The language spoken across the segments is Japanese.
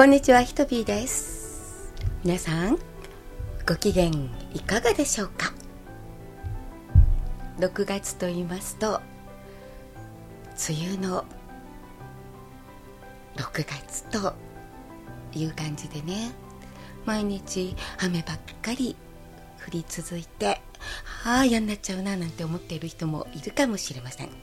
こんにちは、ひとぴーです。皆さんご機嫌いかがでしょうか。6月と言いますと梅雨の6月という感じでね、毎日雨ばっかり降り続いて嫌になっちゃうななんて思っている人もいるかもしれません。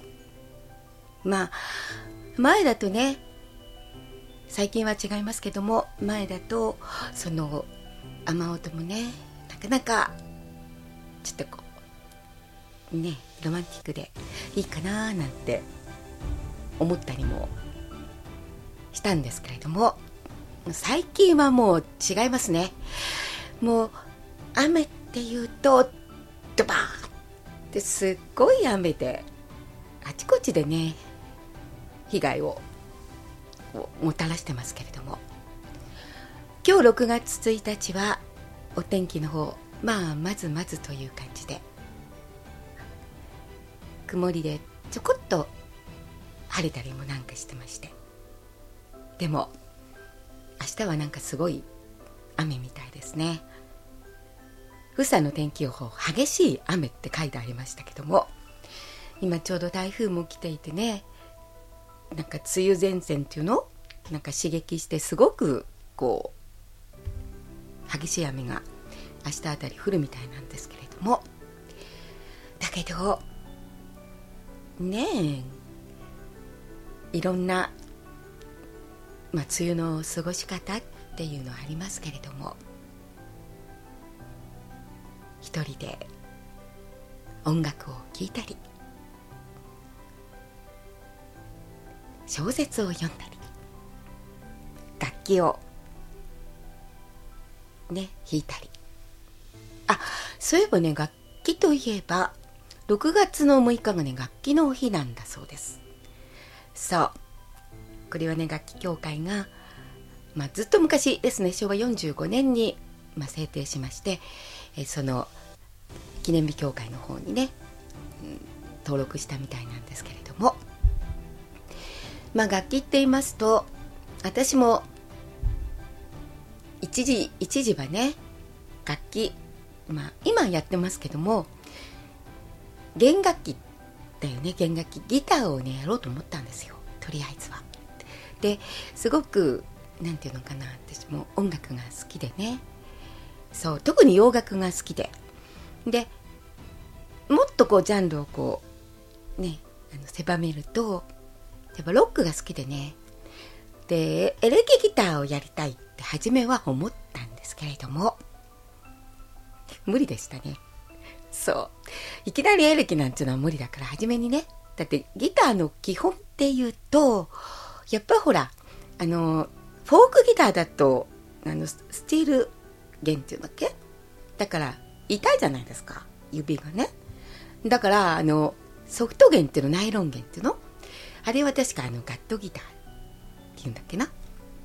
前だとね、最近は違いますけども、前だとその雨音もね、なかなかちょっとこうね、ロマンティックでいいかななんて思ったりもしたんですけれども、最近はもう違いますね。もう雨っていうとドバーってすっごい雨で、あちこちでね被害をもたらしてますけれども、今日6月1日はお天気の方、まずまずという感じで、曇りでちょこっと晴れたりもなんかしてまして、でも明日はなんかすごい雨みたいですね。富士山の天気予報、激しい雨って書いてありましたけども、今ちょうど台風も来ていてね、なんか梅雨前線っていうのをなんか刺激して、すごくこう激しい雨が明日あたり降るみたいなんですけれども、だけどねえ、いろんな、梅雨の過ごし方っていうのはありますけれども、一人で音楽を聴いたり、小説を読んだり、楽器をね弾いたり、そういえばね、楽器といえば6月の6日がね、楽器の日なんだそうです。そう、これはね、楽器協会が、ずっと昔ですね、昭和45年に、制定しまして、その記念日協会の方にね、登録したみたいなんですけれども、楽器って言いますと、私も一時はね、楽器、今やってますけども、弦楽器だよね、弦楽器、ギターをねやろうと思ったんですよ、とりあえずは。ですごくなんていうのかな、私も音楽が好きでね、そう、特に洋楽が好きで、もっとこうジャンルをこうね狭めると、やっぱロックが好きでね、でエレキギターをやりたいって初めは思ったんですけれども、無理でしたね。そう、いきなりエレキなんていうのは無理だから、初めにね、だってギターの基本っていうと、やっぱりほらフォークギターだとスチール弦っていうんだっけ、だから痛いじゃないですか、指がね。だからソフト弦っていうの、ナイロン弦っていうの、あれは確かガットギターっていうんだっけな。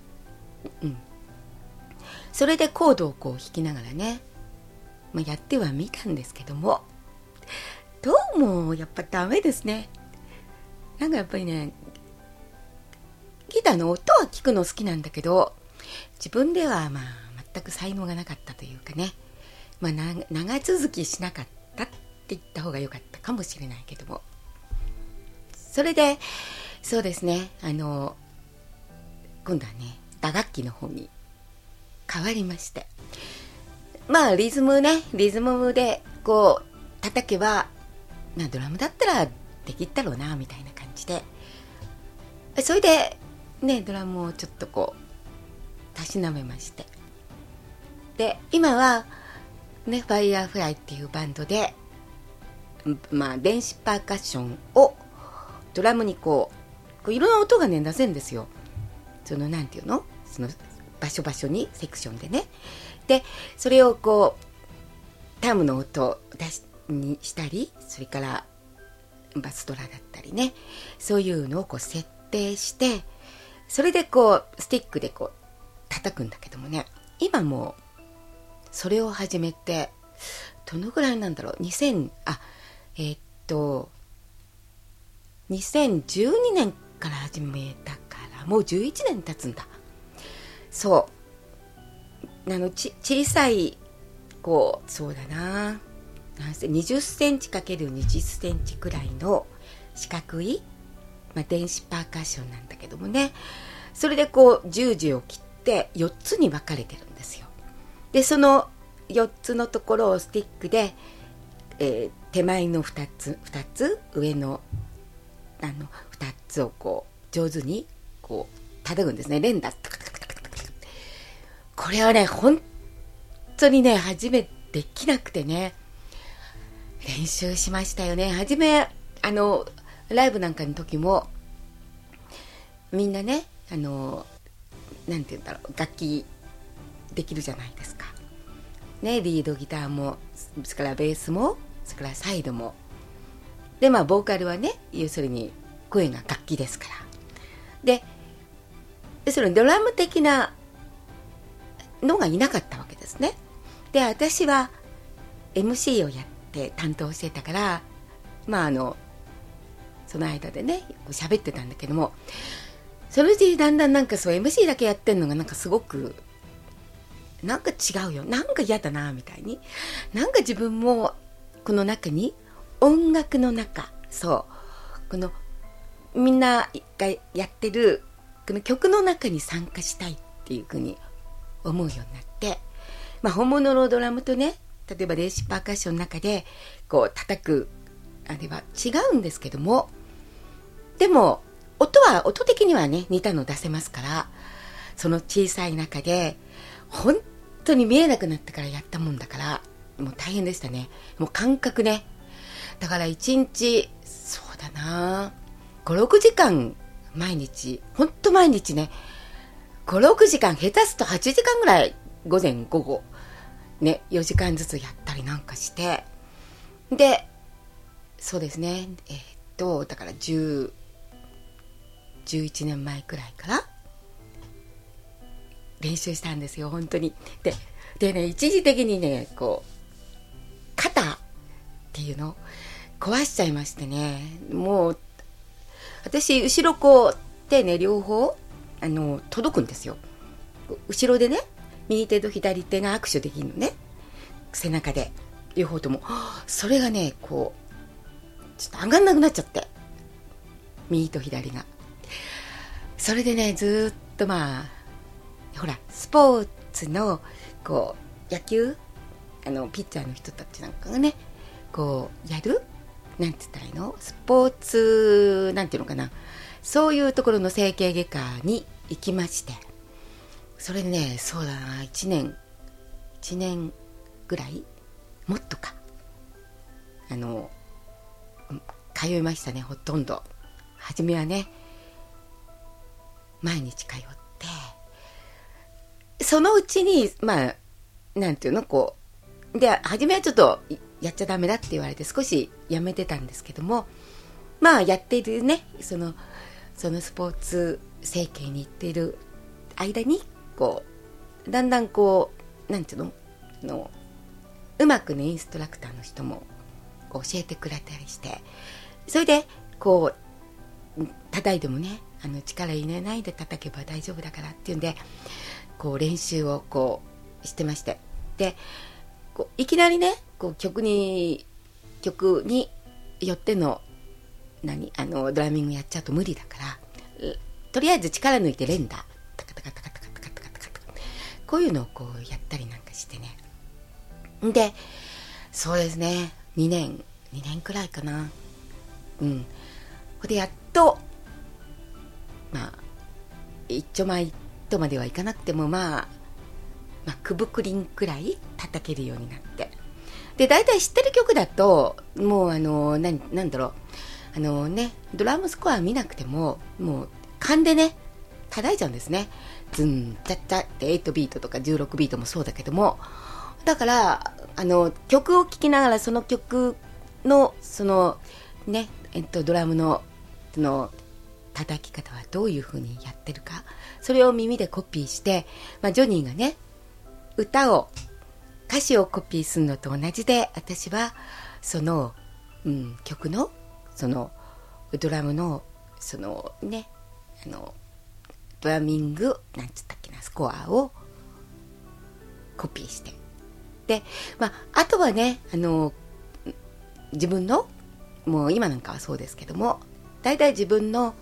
それでコードをこう弾きながらね、やってはみたんですけども、どうもやっぱダメですね。なんかやっぱりね、ギターの音は聞くの好きなんだけど、自分では全く才能がなかったというかね、長続きしなかったって言った方が良かったかもしれないけども、それでそうですね、今度はね打楽器の方に変わりまして、リズムでこう叩けば、ドラムだったらできったろうなみたいな感じで、それでねドラムをちょっとこうたしなめまして、で今はねファイヤーフライっていうバンドで、電子パーカッションをドラムにこういろんな音がね出せるんですよ。そのなんていうの、その場所にセクションでね、でそれをこうタムの音をにしたり、それからバスドラだったりね、そういうのをこう設定して、それでこうスティックでこう叩くんだけどもね、今もうそれを始めてどのぐらいなんだろう、2012年から始めたからもう11年経つんだ。 そう小さいこうそうだな20センチ ×20 センチくらいの四角い、電子パーカッションなんだけどもね、それでこう十字を切って4つに分かれてるんですよ。でその4つのところをスティックで、手前の2つ上の2つをこう上手にこう叩くんですね。連打これはね本当にね初めできなくてね、練習しましたよね。初めライブなんかの時もみんなねなんて言うんだろう、楽器できるじゃないですかね。リードギターもそれからベースもそれからサイドもで、ボーカルはね要するに声が楽器ですから、でそのドラム的なのがいなかったわけですね。で私は MC をやって担当してたから、その間でね喋ってたんだけども、そのうちだんだんなんかそう MC だけやってんのがなんかすごくなんか違うよ、なんか嫌だなみたいに、なんか自分もこの中に音楽の中、そうこのみんながやってるこの曲の中に参加したいっていうふうに思うようになって、本物のドラムとね、例えば電子パーカッションの中でこう叩くあれは違うんですけども、でも音的にはね似たの出せますから、その小さい中で本当に見えなくなってからやったもんだからもう大変でしたね。もう感覚ね、だから1日そうだな5、6時間毎日、本当毎日ね5、6時間、下手すと8時間ぐらい午前午後ね4時間ずつやったりなんかして、でそうですねだから11年前くらいから練習したんですよ本当に。でね一時的にねこう肩っていうの壊しちゃいましてね、もう私後ろこう手ね両方届くんですよ。後ろでね右手と左手が握手できるのね、背中で両方とも。それがねこうちょっと上がんなくなっちゃって、右と左が。それでねずっとほらスポーツのこう野球ピッチャーの人たちなんかがねこうやるなんて言ったらいいの、スポーツなんていうのかな、そういうところの整形外科に行きまして、それでねそうだな1年ぐらいもっとか通いましたね。ほとんど初めはね毎日通って、そのうちになんていうのこうで初めはちょっとやっちゃダメだって言われて少しやめてたんですけども、やっているねそのスポーツ整形に行っている間にこうだんだんこうなんていうのうまくねインストラクターの人も教えてくれたりして、それでこう叩いてもね力入れないで叩けば大丈夫だからっていうんでこう練習をこうしてまして、でこういきなりねこう曲によってのドラミングやっちゃうと無理だから、とりあえず力抜いて連打タカタカタカタカタカタカタカタこういうのをこうやったりなんかしてね。でそうですね2年くらいかな。でやっと一丁前とまではいかなくてもくぶくりんくらい叩けるようになって、で大体知ってる曲だともうなんだろうドラムスコア見なくてももう勘でね叩いちゃうんですね。ズンチャッチャって8ビートとか16ビートもそうだけども、だから曲を聴きながらその曲のドラムの叩き方はどういう風にやってるか、それを耳でコピーして、ジョニーがね歌詞をコピーするのと同じで、私はその、曲のそのドラムのそのねドラミングなんつったっけな、スコアをコピーして、で、あとはね、自分の、もう今なんかはそうですけども、大体自分の、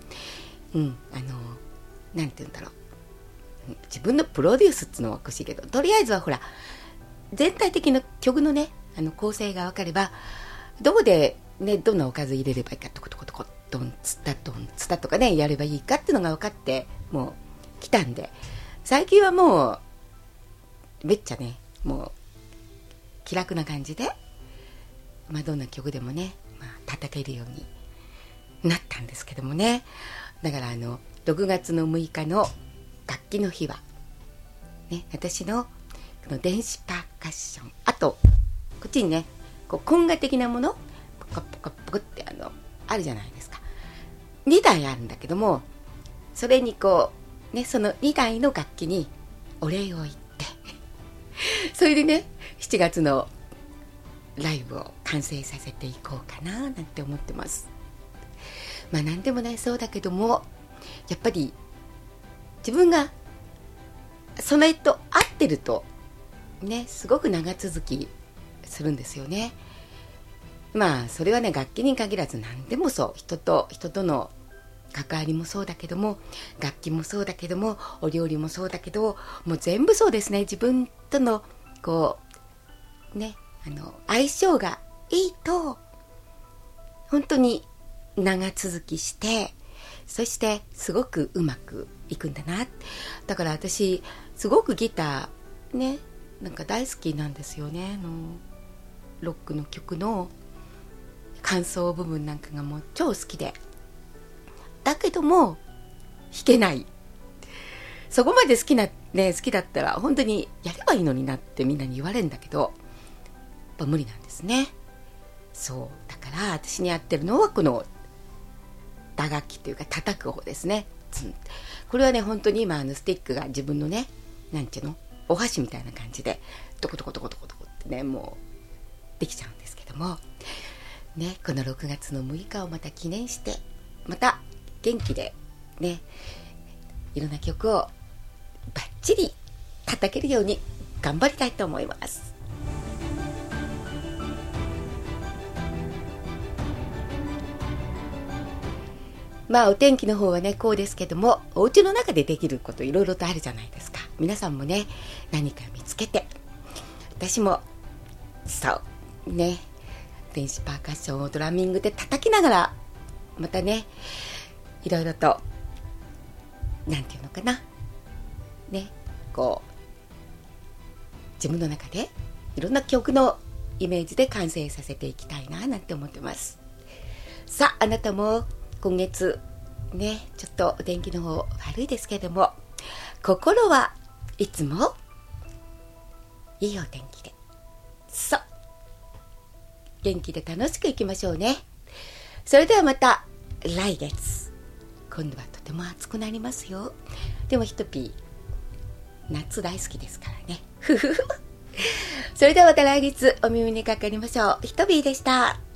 なんて言うんだろう、自分のプロデュースっていうのはおかしいけど、とりあえずはほら、全体的な曲のね、構成が分かれば、どこでね、どんなおかず入れればいいか、トコトコトコ、ドンツタドンツタとかね、やればいいかっていうのが分かって、もう来たんで、最近はもう、めっちゃね、もう、気楽な感じで、どんな曲でもね、叩けるようになったんですけどもね。だから6月の6日の楽器の日は、ね、私のこの電子パーカッション、あとこっちにね、こうコンガ的なものポカポカポカってあるじゃないですか。2台あるんだけども、それにこうね、その2台の楽器にお礼を言ってそれでね、7月のライブを完成させていこうかななんて思ってます。何でもね、そうだけども、やっぱり自分がそれと合ってるとね、すごく長続きするんですよね。それはね、楽器に限らず何でもそう、人と人との関わりもそうだけども、楽器もそうだけども、お料理もそうだけど、もう全部そうですね。自分とのこうね、相性がいいと本当に長続きして、そしてすごくうまくいくんだな。だから私すごくギターね、なんか大好きなんですよね。ロックの曲の間奏部分なんかがもう超好きで、だけども弾けない。そこまで好きだったら本当にやればいいのになってみんなに言われるんだけど、やっぱ無理なんですね。そうだから私に合ってるのはこの打楽器というか叩く方ですね。これはね、本当に今スティックが自分のね、なんていうの、お箸みたいな感じでトコトコトコトコトコってね、もうできちゃうんですけどもね、この6月の6日をまた記念して、また元気でね、いろんな曲をバッチリ叩けるように頑張りたいと思います。お天気の方はね、こうですけども、お家の中でできることいろいろとあるじゃないですか。皆さんもね、何か見つけて、私もそうね、電子パーカッションをドラミングで叩きながら、またね、いろいろとなんていうのかなね、こう自分の中でいろんな曲のイメージで完成させていきたいななんて思ってます。さあ、あなたも今月ね、ちょっとお天気の方悪いですけれども、心はいつもいいお天気で、そう元気で楽しくいきましょうね。それではまた来月、今度はとても暑くなりますよ。でもひとぴー夏大好きですからねそれではまた来月お耳にかかりましょう。ひとぴーでした。